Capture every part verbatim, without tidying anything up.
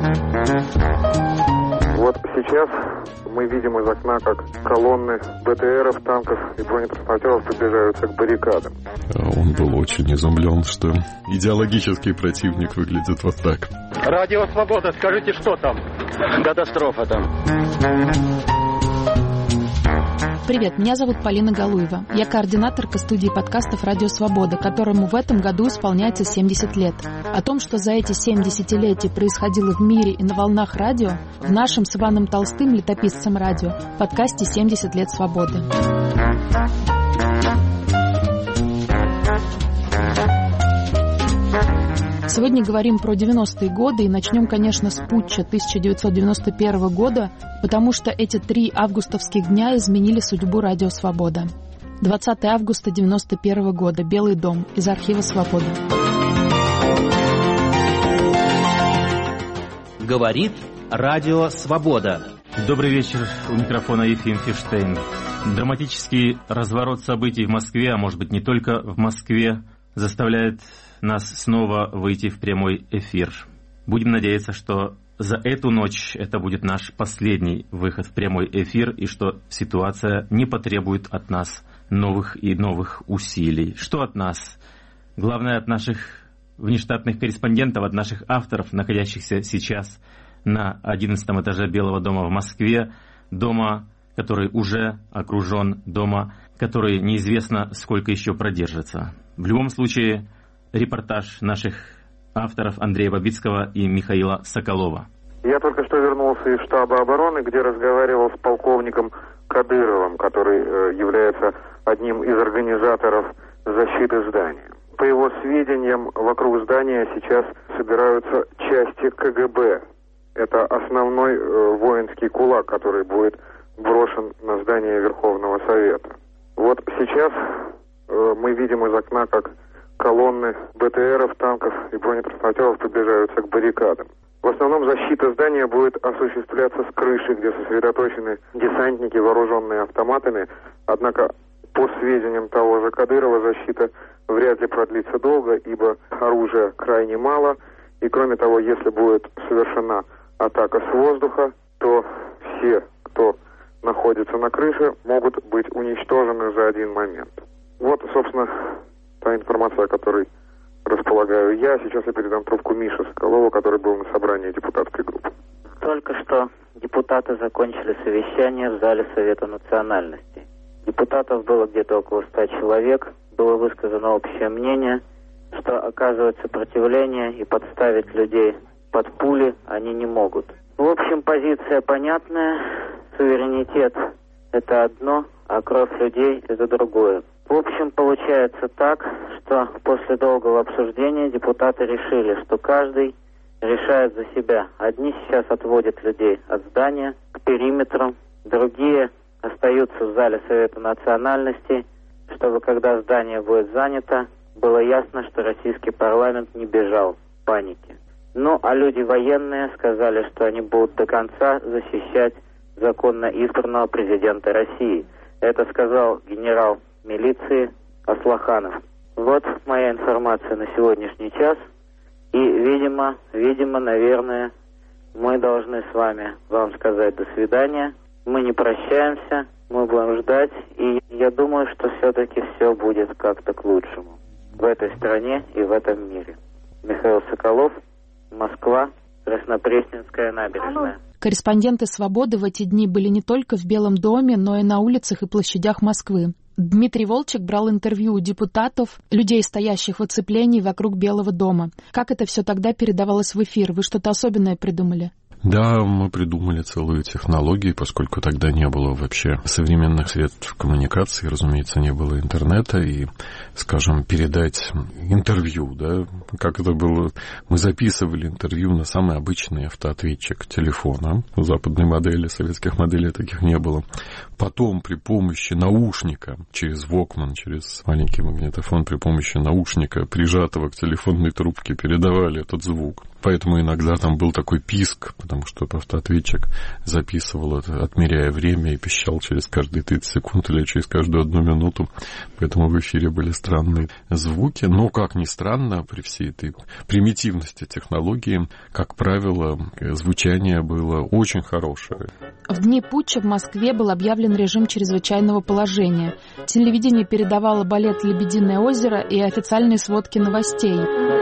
Вот сейчас мы видим из окна, как колонны БТРов, танков и бронетранспортеров приближаются к баррикадам. Он был очень изумлен, что идеологический противник выглядит вот так. Радио Свобода, скажите, что там? Катастрофа там. Привет, меня зовут Полина Галуева. Я координаторка студии подкастов «Радио Свобода», которому в этом году исполняется семьдесят лет. О том, что за эти семь десятилетий происходило в мире и на волнах радио, в нашем с Иваном Толстым, летописцем радио, подкасте «семьдесят лет свободы». Сегодня говорим про девяностые годы и начнем, конечно, с путча тысяча девятьсот девяносто первого года, потому что эти три августовских дня изменили судьбу «Радио Свобода». двадцатого августа девяносто первого года. Белый дом. Из архива «Свобода». Говорит Радио Свобода. Добрый вечер. У микрофона Ефим Фиштейн. Драматический разворот событий в Москве, а может быть не только в Москве, заставляет нас снова выйти в прямой эфир. Будем надеяться, что за эту ночь это будет наш последний выход в прямой эфир, и что ситуация не потребует от нас новых и новых усилий. Что от нас? Главное, от наших внештатных корреспондентов, от наших авторов, находящихся сейчас на одиннадцатом этаже Белого дома в Москве, дома, который уже окружен, дома, который неизвестно сколько еще продержится. В любом случае, репортаж наших авторов Андрея Бабицкого и Михаила Соколова. Я только что вернулся из штаба обороны, где разговаривал с полковником Кадыровым, который э, является одним из организаторов защиты здания. По его сведениям, вокруг здания сейчас собираются части КГБ. Это основной э, воинский кулак, который будет брошен на здание Верховного Совета. Вот сейчас э, мы видим из окна, как колонны БТРов, танков и бронетранспортеров приближаются к баррикадам. В основном защита здания будет осуществляться с крыши, где сосредоточены десантники, вооруженные автоматами. Однако, по сведениям того же Кадырова, защита вряд ли продлится долго, ибо оружия крайне мало. И кроме того, если будет совершена атака с воздуха, то все, кто находится на крыше, могут быть уничтожены за один момент. Вот, собственно, та информация, о которой располагаю я. Сейчас я передам трубку Мише Соколову, который был на собрании депутатской группы. Только что депутаты закончили совещание в зале Совета национальностей. Депутатов было где-то около ста человек. Было высказано общее мнение, что оказывать сопротивление и подставить людей под пули они не могут. В общем, позиция понятная. Суверенитет – это одно, а кровь людей – это другое. В общем, получается так, что после долгого обсуждения депутаты решили, что каждый решает за себя. Одни сейчас отводят людей от здания к периметру, другие остаются в зале Совета национальностей, чтобы когда здание будет занято, было ясно, что российский парламент не бежал в панике. Ну, а люди военные сказали, что они будут до конца защищать законно избранного президента России. Это сказал генерал милиции Аслаханов. Вот моя информация на сегодняшний час. И, видимо, видимо, наверное, мы должны с вами вам сказать до свидания. Мы не прощаемся, мы будем ждать. И я думаю, что все-таки все будет как-то к лучшему в этой стране и в этом мире. Михаил Соколов, Москва, Краснопресненская набережная. Корреспонденты «Свободы» в эти дни были не только в Белом доме, но и на улицах и площадях Москвы. Дмитрий Волчек брал интервью у депутатов, людей, стоящих в оцеплении вокруг Белого дома. Как это все тогда передавалось в эфир? Вы что-то особенное придумали? Да, мы придумали целую технологию, поскольку тогда не было вообще современных средств коммуникации, разумеется, не было интернета, и, скажем, передать интервью, да, как это было, мы записывали интервью на самый обычный автоответчик телефона, у западной модели, советских моделей таких не было. Потом при помощи наушника, через Walkman, через маленький магнитофон, при помощи наушника, прижатого к телефонной трубке, передавали этот звук. Поэтому иногда там был такой писк, потому что автоответчик записывал это, отмеряя время, и пищал через каждые тридцать секунд или через каждую одну минуту. Поэтому в эфире были странные звуки. Но, как ни странно, при всей этой примитивности технологии, как правило, звучание было очень хорошее. В дни путча в Москве был объявлен режим чрезвычайного положения. Телевидение передавало балет «Лебединое озеро» и официальные сводки новостей.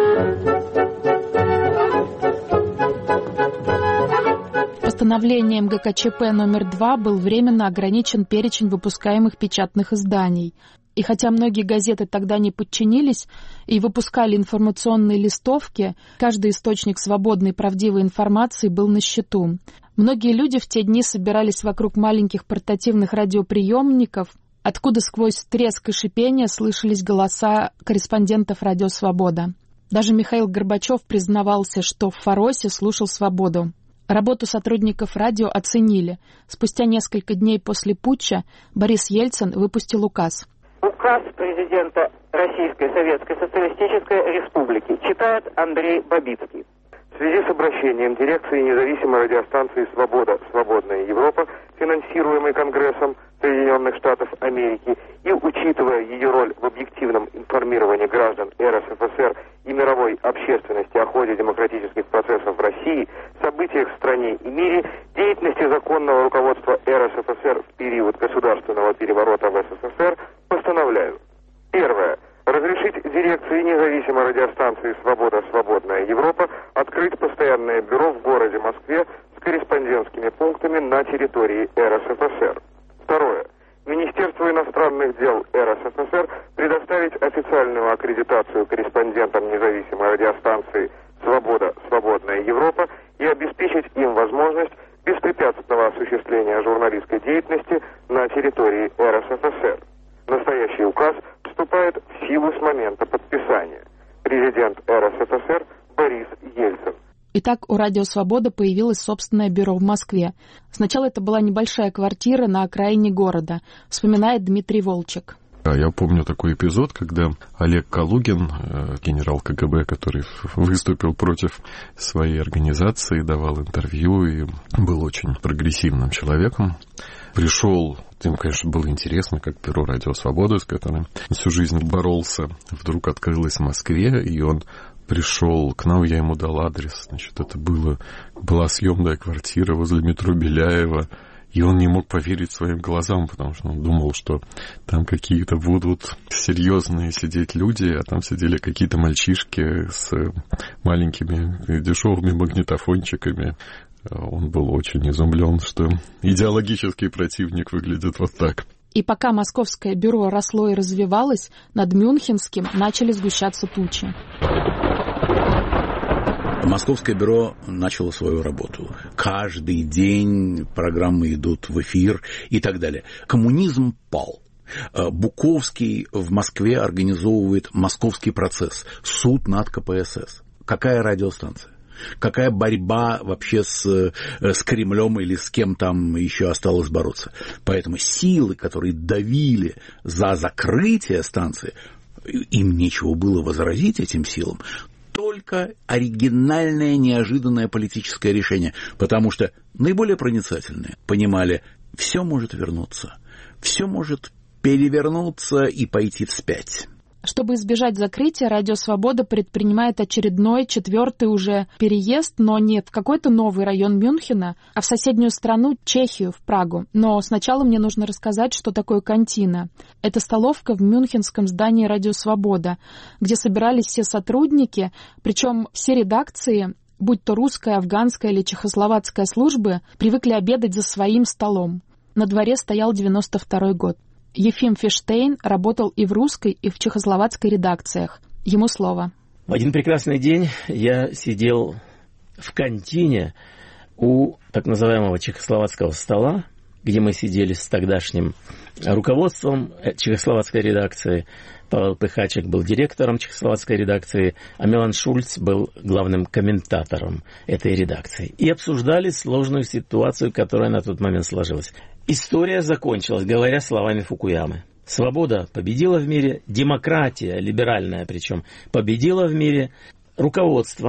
Постановлением гэ ка че пэ номер два был временно ограничен перечень выпускаемых печатных изданий. И хотя многие газеты тогда не подчинились и выпускали информационные листовки, каждый источник свободной и правдивой информации был на счету. Многие люди в те дни собирались вокруг маленьких портативных радиоприемников, откуда сквозь треск и шипение слышались голоса корреспондентов «Радио Свобода». Даже Михаил Горбачев признавался, что в Фаросе слушал «Свободу». Работу сотрудников радио оценили. Спустя несколько дней после путча Борис Ельцин выпустил указ. Указ президента Российской Советской Социалистической Республики читает Андрей Бабицкий. В связи с обращением дирекции независимой радиостанции «Свобода. Свободная Европа», финансируемой Конгрессом Соединенных Штатов Америки, и учитывая ее роль в объективном информировании граждан эр эс эф эс эр и мировой общественности о ходе демократических процессов в России, событиях в стране и мире, деятельности законного руководства эр эс эф эс эр в период государственного переворота в эс эс эс эр, постановляю. Первое. Разрешить дирекции независимой радиостанции «Свобода. Свободная Европа» открыть постоянное бюро в городе Москве с корреспондентскими пунктами на территории эр эс эф эс эр. Второе. Министерству иностранных дел эр эс эф эс эр предоставить официальную аккредитацию корреспондентам независимой радиостанции «Свобода. Свободная Европа» и обеспечить им возможность беспрепятственного осуществления журналистской деятельности на территории эр эс эф эс эр. Настоящий указ вступает в силу с момента подписания. Президент эр эс эф эс эр Борис Ельцин. Итак, у «Радио Свобода» появилось собственное бюро в Москве. Сначала это была небольшая квартира на окраине города, вспоминает Дмитрий Волчек. Да, я помню такой эпизод, когда Олег Калугин, генерал ка гэ бэ, который выступил против своей организации, давал интервью и был очень прогрессивным человеком, пришел, им, конечно, было интересно, как бюро «Радио Свобода», с которым всю жизнь боролся, вдруг открылось в Москве, и он пришел к нам, я ему дал адрес. Значит, это было, была съемная квартира возле метро Беляева, и он не мог поверить своим глазам, потому что он думал, что там какие-то будут серьезные сидеть люди, а там сидели какие-то мальчишки с маленькими дешевыми магнитофончиками. Он был очень изумлен, что идеологический противник выглядит вот так. И пока московское бюро росло и развивалось, над Мюнхенским начали сгущаться тучи. Московское бюро начало свою работу. Каждый день программы идут в эфир и так далее. Коммунизм пал. Буковский в Москве организовывает московский процесс, суд над ка пэ эс эс. Какая радиостанция? Какая борьба вообще с, с Кремлем или с кем там еще осталось бороться? Поэтому силы, которые давили за закрытие станции, им нечего было возразить этим силам. Только оригинальное, неожиданное политическое решение, потому что наиболее проницательные понимали, все может вернуться, все может перевернуться и пойти вспять. Чтобы избежать закрытия, «Радио Свобода» предпринимает очередной, четвертый уже переезд, но не в какой-то новый район Мюнхена, а в соседнюю страну, Чехию, в Прагу. Но сначала мне нужно рассказать, что такое кантина. Это столовка в мюнхенском здании «Радио Свобода», где собирались все сотрудники, причем все редакции, будь то русская, афганская или чехословацкая службы, привыкли обедать за своим столом. На дворе стоял девяносто второй год. Ефим Фиштейн работал и в русской, и в чехословацкой редакциях. Ему слово. В один прекрасный день я сидел в кантине у так называемого чехословацкого стола, где мы сидели с тогдашним руководством чехословацкой редакции. Павел Пыхачек был директором чехословацкой редакции, а Милан Шульц был главным комментатором этой редакции. И обсуждали сложную ситуацию, которая на тот момент сложилась. История закончилась, говоря словами Фукуямы. Свобода победила в мире, демократия, либеральная причем, победила в мире. Руководство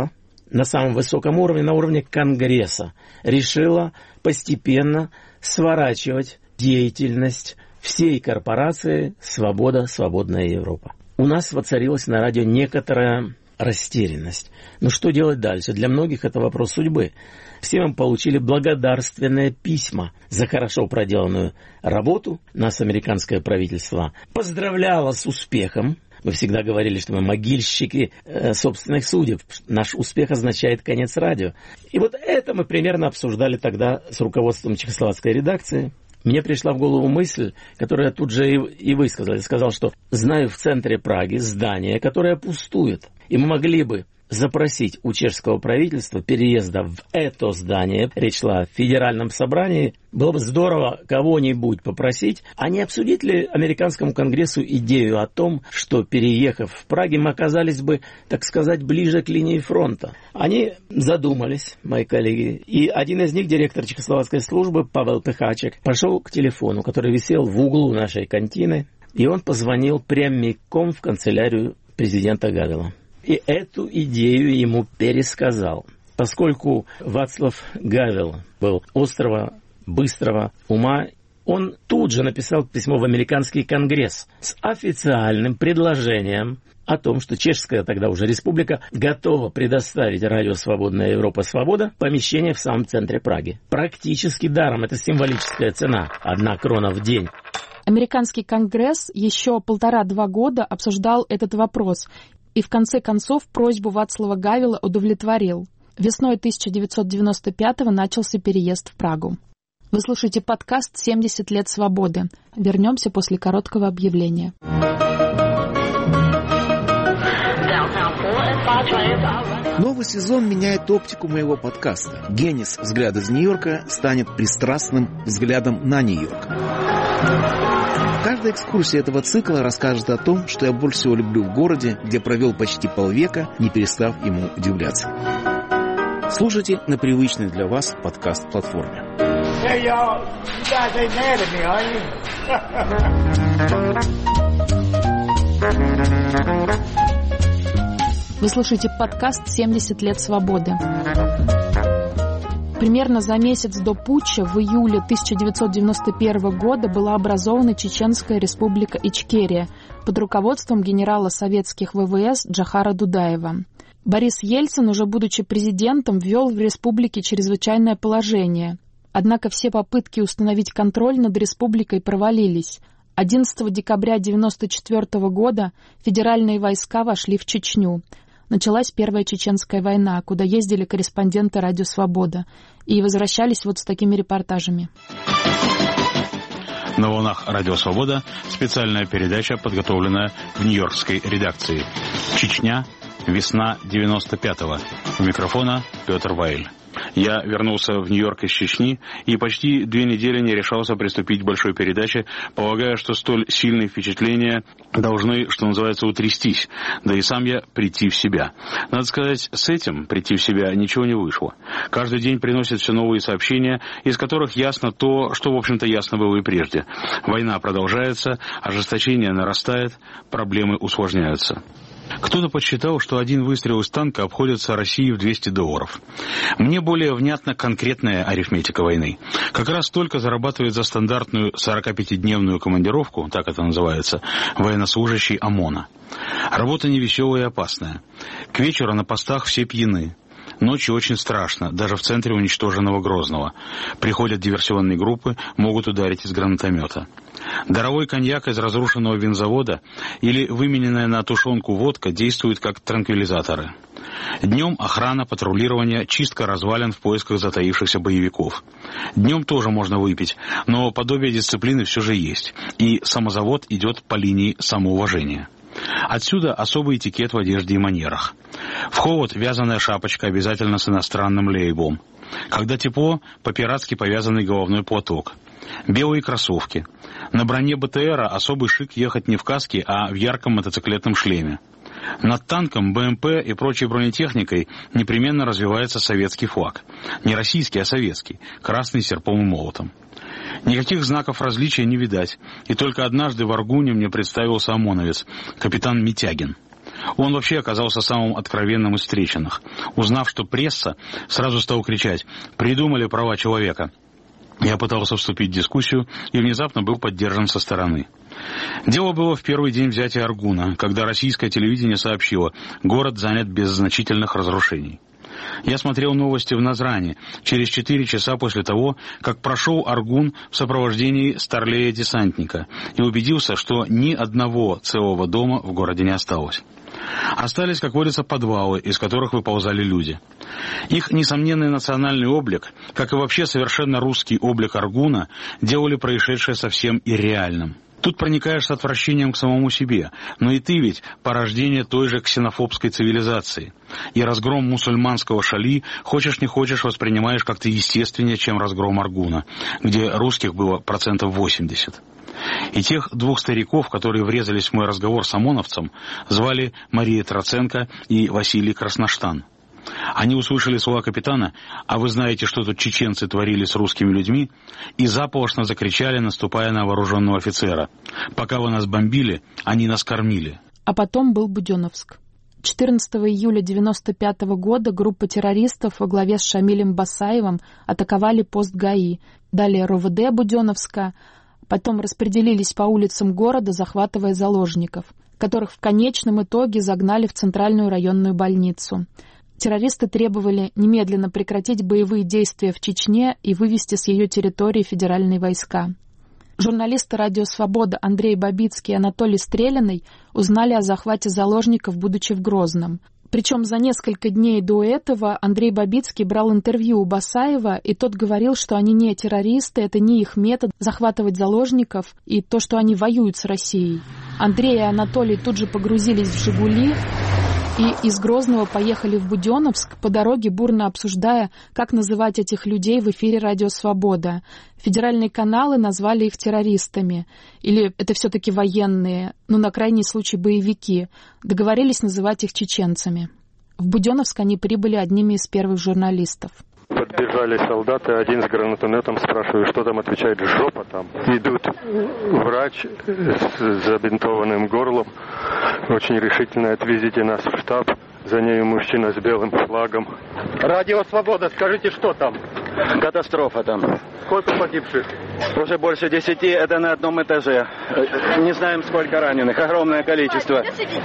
на самом высоком уровне, на уровне Конгресса, решила постепенно сворачивать деятельность всей корпорации «Свобода, свободная Европа». У нас воцарилась на радио некоторая растерянность. Но что делать дальше? Для многих это вопрос судьбы. Все мы получили благодарственные письма за хорошо проделанную работу. Нас американское правительство поздравляло с успехом. Мы всегда говорили, что мы могильщики э, собственных судеб. Наш успех означает конец радио. И вот это мы примерно обсуждали тогда с руководством чехословацкой редакции. Мне пришла в голову мысль, которую я тут же и, и высказал. Я сказал, что знаю в центре Праги здание, которое пустует. И мы могли бы запросить у чешского правительства переезда в это здание. Речь шла о федеральном собрании. Было бы здорово кого-нибудь попросить, а не обсудить ли американскому конгрессу идею о том, что, переехав в Праге, мы оказались бы, так сказать, ближе к линии фронта. Они задумались, мои коллеги, и один из них, директор чехословацкой службы, Павел Пехачек, пошел к телефону, который висел в углу нашей кантины, и он позвонил прямиком в канцелярию президента Гавела. И эту идею ему пересказал. Поскольку Вацлав Гавел был острого, быстрого ума, он тут же написал письмо в американский конгресс с официальным предложением о том, что чешская тогда уже республика готова предоставить радио «Свободная Европа, Свобода» помещение в самом центре Праги. Практически даром, это символическая цена, одна крона в день. Американский конгресс еще полтора-два года обсуждал этот вопрос и в конце концов просьбу Вацлава Гавела удовлетворил. Весной тысяча девятьсот девяносто пятого начался переезд в Прагу. Вы слушаете подкаст «семьдесят лет свободы». Вернемся после короткого объявления. Новый сезон меняет оптику моего подкаста. Генис «Взгляд из Нью-Йорка» станет пристрастным взглядом на Нью-Йорк. Каждая экскурсия этого цикла расскажет о том, что я больше всего люблю в городе, где провел почти полвека, не перестав ему удивляться. Слушайте на привычной для вас подкаст-платформе. Hey, y'all, you guys ain't mad at me, are you? Вы слушаете подкаст «семьдесят лет свободы». Примерно за месяц до путча в июле тысяча девятьсот девяносто первого года была образована Чеченская республика Ичкерия под руководством генерала советских ВВС Джохара Дудаева. Борис Ельцин, уже будучи президентом, ввел в республике чрезвычайное положение. Однако все попытки установить контроль над республикой провалились. одиннадцатого декабря тысяча девятьсот девяносто четвёртого года федеральные войска вошли в Чечню. Началась Первая Чеченская война, куда ездили корреспонденты «Радио Свобода» и возвращались вот с такими репортажами. На волнах «Радио Свобода» специальная передача, подготовленная в нью-йоркской редакции. Чечня. Весна девяносто пятого. У микрофона Петр Вайль. Я вернулся в Нью-Йорк из Чечни и почти две недели не решался приступить к большой передаче, полагая, что столь сильные впечатления должны, что называется, утрястись, да и сам я прийти в себя. Надо сказать, с этим прийти в себя ничего не вышло. Каждый день приносят все новые сообщения, из которых ясно то, что, в общем-то, ясно было и прежде. Война продолжается, ожесточение нарастает, проблемы усложняются. Кто-то подсчитал, что один выстрел из танка обходится России в двести долларов. Мне более внятна конкретная арифметика войны. Как раз столько зарабатывает за стандартную сорокапятидневную командировку, так это называется, военнослужащий ОМОНа. Работа невеселая и опасная. К вечеру на постах все пьяны. Ночью очень страшно, даже в центре уничтоженного Грозного. Приходят диверсионные группы, могут ударить из гранатомета. Даровой коньяк из разрушенного винзавода или вымененная на тушенку водка действуют как транквилизаторы. Днем охрана, патрулирование, чистка развалин в поисках затаившихся боевиков. Днем тоже можно выпить, но подобие дисциплины все же есть, и самозавод идет по линии самоуважения. Отсюда особый этикет в одежде и манерах. В холод вязаная шапочка обязательно с иностранным лейблом. Когда тепло, по-пиратски повязанный головной платок. Белые кроссовки. На броне БТРа особый шик ехать не в каске, а в ярком мотоциклетном шлеме. Над танком, БМП и прочей бронетехникой непременно развивается советский флаг. Не российский, а советский, красный с серпом и молотом. Никаких знаков различия не видать, и только однажды в Аргуне мне представился ОМОНовец, капитан Митягин. Он вообще оказался самым откровенным из встреченных. Узнав, что пресса, сразу стал кричать: «Придумали права человека». Я пытался вступить в дискуссию и внезапно был поддержан со стороны. Дело было в первый день взятия Аргуна, когда российское телевидение сообщило: город занят без значительных разрушений. Я смотрел новости в Назране через четыре часа после того, как прошел Аргун в сопровождении старлея-десантника и убедился, что ни одного целого дома в городе не осталось. Остались, как водится, подвалы, из которых выползали люди. Их несомненный национальный облик, как и вообще совершенно русский облик Аргуна, делали происшедшее совсем ирреальным. Тут проникаешь с отвращением к самому себе, но и ты ведь порождение той же ксенофобской цивилизации. И разгром мусульманского Шали, хочешь не хочешь, воспринимаешь как-то естественнее, чем разгром Аргуна, где русских было процентов восемьдесят. И тех двух стариков, которые врезались в мой разговор с ОМОНовцем, звали Мария Троценко и Василий Красноштан. Они услышали слова капитана: «А вы знаете, что тут чеченцы творили с русскими людьми?» и заполошно закричали, наступая на вооруженного офицера: «Пока вы нас бомбили, они нас кормили». А потом был Буденновск. четырнадцатого июля девяносто пятого года группа террористов во главе с Шамилем Басаевым атаковали пост ГАИ, далее РОВД Буденновска, потом распределились по улицам города, захватывая заложников, которых в конечном итоге загнали в центральную районную больницу. Террористы требовали немедленно прекратить боевые действия в Чечне и вывести с ее территории федеральные войска. Журналисты «Радио Свобода» Андрей Бабицкий и Анатолий Стрелянный узнали о захвате заложников, будучи в Грозном. Причем за несколько дней до этого Андрей Бабицкий брал интервью у Басаева, и тот говорил, что они не террористы, это не их метод захватывать заложников и то, что они воюют с Россией. Андрей и Анатолий тут же погрузились в «Жигули» и из Грозного поехали в Буденновск, по дороге бурно обсуждая, как называть этих людей в эфире «Радио Свобода». Федеральные каналы назвали их террористами. Или это все-таки военные, ну, на крайний случай, боевики. Договорились называть их чеченцами. В Буденновск они прибыли одними из первых журналистов. Подбежали солдаты, один с гранатометом, спрашиваю, что там, отвечает: жопа там. Идут врач с забинтованным горлом, очень решительно: отвезите нас в штаб. За нею мужчина с белым флагом. Радио Свобода, скажите, что там? Катастрофа там. Сколько погибших? Уже больше десяти, это на одном этаже. Не знаем, сколько раненых, огромное количество.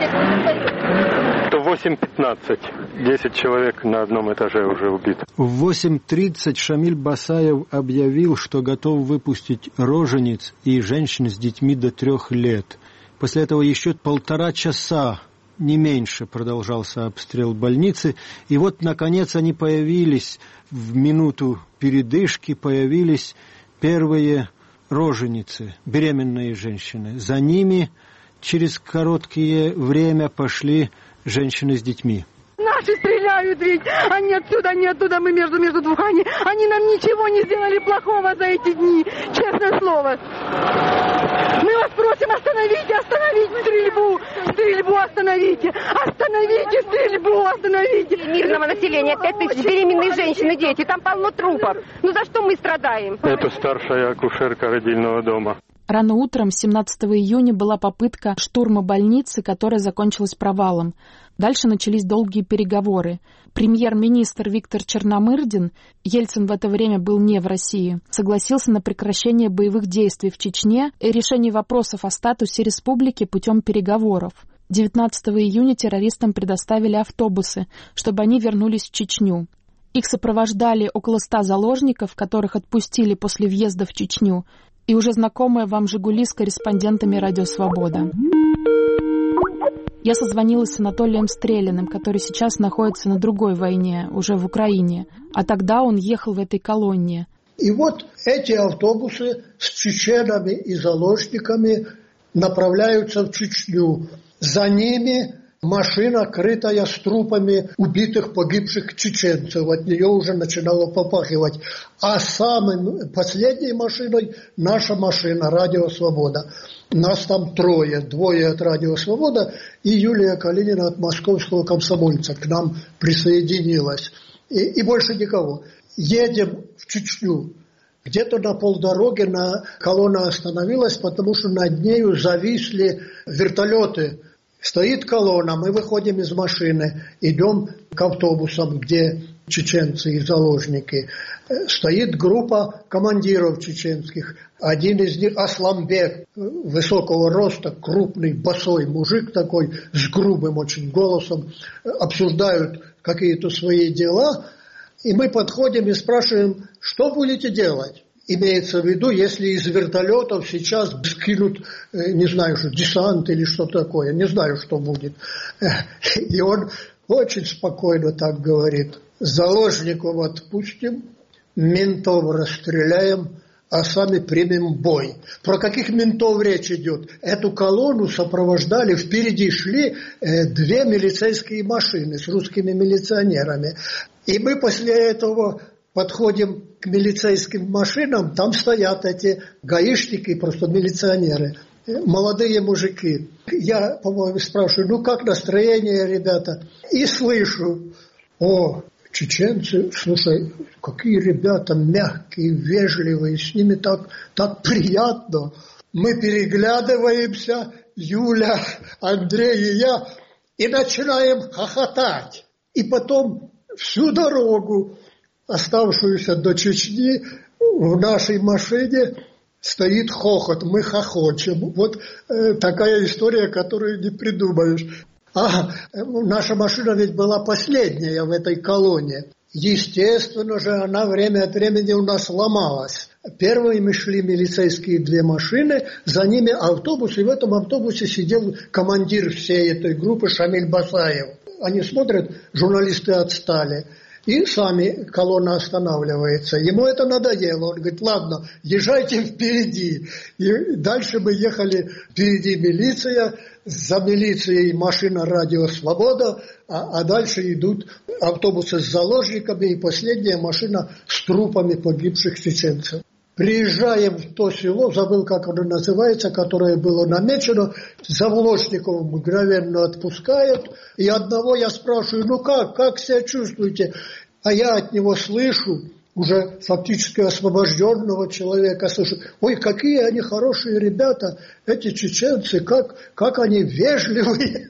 То восемь пятнадцать. десять человек на одном этаже уже убит. В восемь тридцать Шамиль Басаев объявил, что готов выпустить рожениц и женщин с детьми до трех лет. После этого еще полтора часа, не меньше, продолжался обстрел больницы. И вот, наконец, они появились, в минуту передышки появились первые роженицы, беременные женщины. За ними через короткое время пошли женщины с детьми. Наши стреляют ведь, они отсюда, они оттуда, мы между, между двух, они, они нам ничего не сделали плохого за эти дни, честное слово. Мы вас просим, остановите, остановите стрельбу, стрельбу остановите, остановите стрельбу, остановите. Мирного населения, пять тысяч беременных женщин и дети, там полно трупов. Ну за что мы страдаем? Это старшая акушерка родильного дома. Рано утром, семнадцатого июня, была попытка штурма больницы, которая закончилась провалом. Дальше начались долгие переговоры. Премьер-министр Виктор Черномырдин, Ельцин в это время был не в России, согласился на прекращение боевых действий в Чечне и решение вопросов о статусе республики путем переговоров. девятнадцатого июня террористам предоставили автобусы, чтобы они вернулись в Чечню. Их сопровождали около ста заложников, которых отпустили после въезда в Чечню, и уже знакомая вам «Жигули» с корреспондентами «Радио Свобода». Я созвонилась с Анатолием Стрелянным, который сейчас находится на другой войне, уже в Украине, а тогда он ехал в этой колонне. И вот эти автобусы с чеченами и заложниками направляются в Чечню. За ними машина, крытая с трупами убитых, погибших чеченцев. От нее уже начинало попахивать. А самой последней машиной наша машина «Радио Свобода». Нас там трое. Двое от «Радио Свобода» и Юлия Калинина от «Московского комсомольца» к нам присоединилась. И, и больше никого. Едем в Чечню. Где-то на полдороги на колонна остановилась, потому что над нею зависли вертолеты. Стоит колонна, мы выходим из машины, идем к автобусам, где чеченцы и заложники. Стоит группа командиров чеченских. Один из них Асламбек, высокого роста, крупный, босой мужик такой, с грубым очень голосом. Обсуждают какие-то свои дела. И мы подходим и спрашиваем, что будете делать? Имеется в виду, если из вертолетов сейчас скинут, не знаю, что десант или что такое, не знаю, что будет. И он очень спокойно так говорит: заложников отпустим, ментов расстреляем, а сами примем бой. Про каких ментов речь идет? Эту колонну сопровождали, впереди шли две милицейские машины с русскими милиционерами. И мы после этого подходим к милицейским машинам, там стоят эти гаишники, просто милиционеры, молодые мужики. Я, по-моему, спрашиваю, ну как настроение, ребята? И слышу: о, чеченцы, слушай, какие ребята мягкие, вежливые, с ними так, так приятно. Мы переглядываемся, Юля, Андрей и я, и начинаем хохотать. И потом всю дорогу, оставшуюся до Чечни, в нашей машине стоит хохот, мы хохочем. Вот э, такая история, которую не придумаешь. А наша машина ведь была последняя в этой колонне. Естественно же, она время от времени у нас ломалась. Первыми шли милицейские две машины, за ними автобус, и в этом автобусе сидел командир всей этой группы Шамиль Басаев. Они смотрят, журналисты отстали. И сами колонна останавливается. Ему это надоело. Он говорит: ладно, езжайте впереди. И дальше мы ехали, впереди милиция, за милицией машина «Радио Свобода», а, а дальше идут автобусы с заложниками и последняя машина с трупами погибших чеченцев. Приезжаем в то село, забыл, как оно называется, которое было намечено, заложников мгновенно отпускают, и одного я спрашиваю: ну как, как себя чувствуете? А я от него слышу, уже фактически освобожденного человека, слышу: ой, какие они хорошие ребята, эти чеченцы, как, как они вежливые.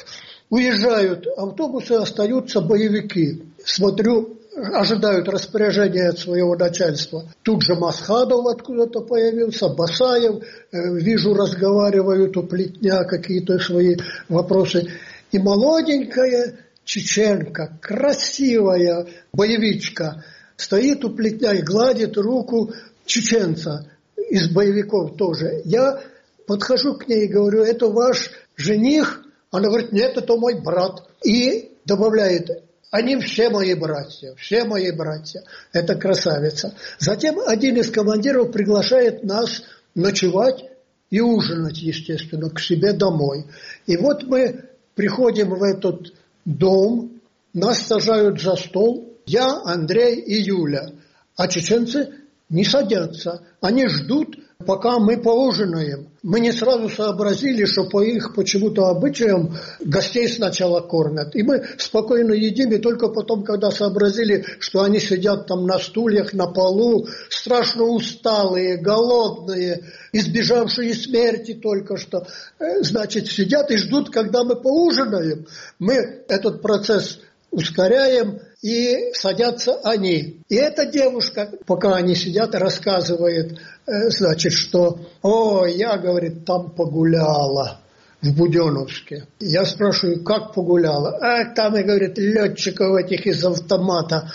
Уезжают автобусы, остаются боевики. Смотрю, ожидают распоряжения от своего начальства. Тут же Масхадов откуда-то появился, Басаев, э, вижу, разговаривают у плетня какие-то свои вопросы. И молоденькая чеченка, красивая боевичка, стоит у плетня и гладит руку чеченца из боевиков тоже. Я подхожу к ней и говорю: это ваш жених? Она говорит: нет, это мой брат. И добавляет: они все мои братья, все мои братья. Это красавица. Затем один из командиров приглашает нас ночевать и ужинать, естественно, к себе домой. И вот мы приходим в этот дом, нас сажают за стол, я, Андрей и Юля. А чеченцы не садятся, они ждут, пока мы поужинаем. Мы не сразу сообразили, что по их почему-то обычаям гостей сначала кормят. И мы спокойно едим, и только потом, когда сообразили, что они сидят там на стульях, на полу, страшно усталые, голодные, избежавшие смерти только что, значит, сидят и ждут, когда мы поужинаем. Мы этот процесс ускоряем, и садятся они. И эта девушка, пока они сидят, рассказывает, значит, что «О, я, говорит, там погуляла в Буденновске». Я спрашиваю: как погуляла? А там, и говорит, летчиков этих из автомата.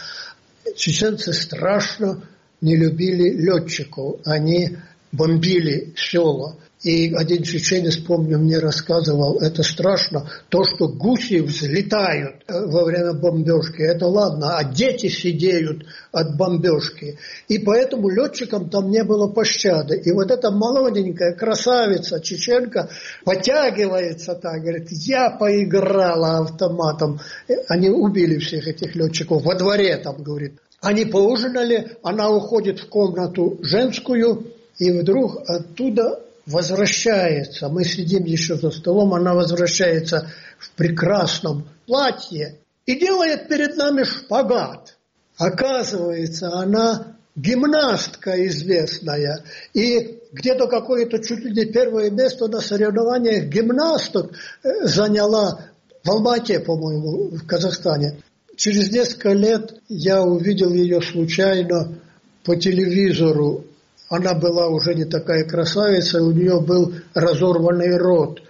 Чеченцы страшно не любили летчиков. Они бомбили села. И один чеченец, помню, мне рассказывал, это страшно, то, что гуси взлетают во время бомбежки, это ладно, а дети сидеют от бомбежки. И поэтому летчикам там не было пощады. И вот эта молоденькая красавица, чеченка, потягивается так, говорит: я поиграла автоматом. Они убили всех этих летчиков во дворе, там, говорит. Они поужинали, она уходит в комнату женскую, и вдруг оттуда возвращается, мы сидим еще за столом, она возвращается в прекрасном платье и делает перед нами шпагат. Оказывается, она гимнастка известная. И где-то какое-то чуть ли не первое место на соревнованиях гимнасток заняла в Алмате, по-моему, в Казахстане. Через несколько лет я увидел ее случайно по телевизору. Она была уже не такая красавица, у нее был разорванный рот,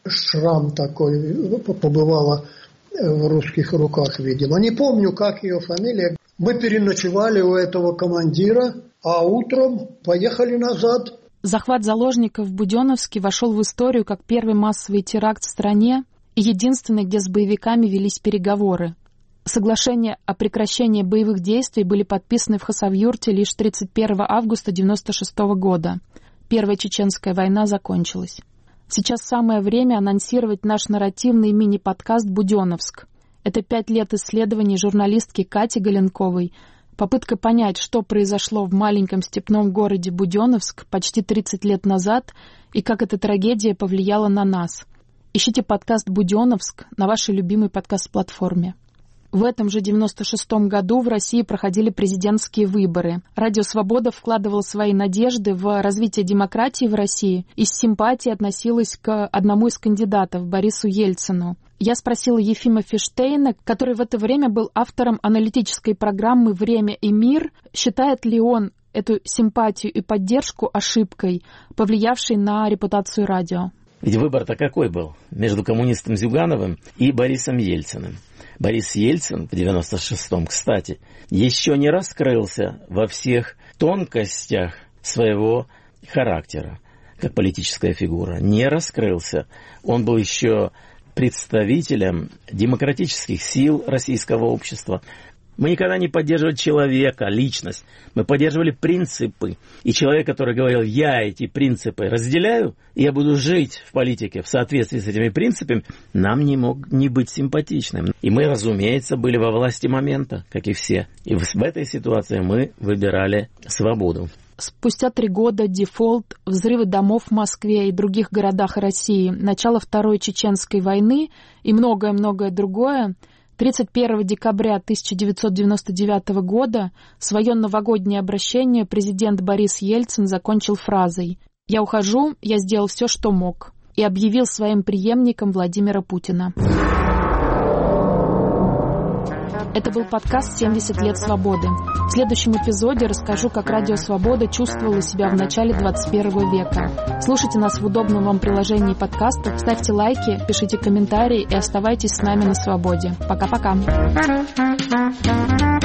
шрам такой, побывала в русских руках, видимо. Не помню, как ее фамилия. Мы переночевали у этого командира, а утром поехали назад. Захват заложников в Буденновске вошел в историю как первый массовый теракт в стране и единственный, где с боевиками велись переговоры. Соглашения о прекращении боевых действий были подписаны в Хасавюрте лишь тридцать первого августа девяносто шестого года. Первая чеченская война закончилась. Сейчас самое время анонсировать наш нарративный мини-подкаст «Буденновск». Это пять лет исследований журналистки Кати Галенковой, попытка понять, что произошло в маленьком степном городе Буденновск почти тридцать лет назад и как эта трагедия повлияла на нас. Ищите подкаст «Буденновск» на вашей любимой подкаст-платформе. В этом же девяносто шестом году в России проходили президентские выборы. Радио «Свобода» вкладывало свои надежды в развитие демократии в России и с симпатией относилась к одному из кандидатов, Борису Ельцину. Я спросила Ефима Фиштейна, который в это время был автором аналитической программы «Время и мир», считает ли он эту симпатию и поддержку ошибкой, повлиявшей на репутацию радио. Ведь выбор-то какой был? Между коммунистом Зюгановым и Борисом Ельциным. Борис Ельцин в девяносто шестом, кстати, еще не раскрылся во всех тонкостях своего характера, как политическая фигура. Не раскрылся. Он был еще представителем демократических сил российского общества. Мы никогда не поддерживали человека, личность. Мы поддерживали принципы. И человек, который говорил, я эти принципы разделяю, и я буду жить в политике в соответствии с этими принципами, нам не мог не быть симпатичным. И мы, разумеется, были во власти момента, как и все. И в этой ситуации мы выбирали свободу. Спустя три года дефолт, взрывы домов в Москве и других городах России, начало Второй Чеченской войны и многое-многое другое, тридцать первого декабря тысяча девятьсот девяносто девятого года свое новогоднее обращение президент Борис Ельцин закончил фразой «Я ухожу, я сделал все, что мог» и объявил своим преемником Владимира Путина. Это был подкаст «семьдесят лет свободы». В следующем эпизоде расскажу, как Радио Свобода чувствовало себя в начале двадцать первого века. Слушайте нас в удобном вам приложении подкастов, ставьте лайки, пишите комментарии и оставайтесь с нами на свободе. Пока-пока.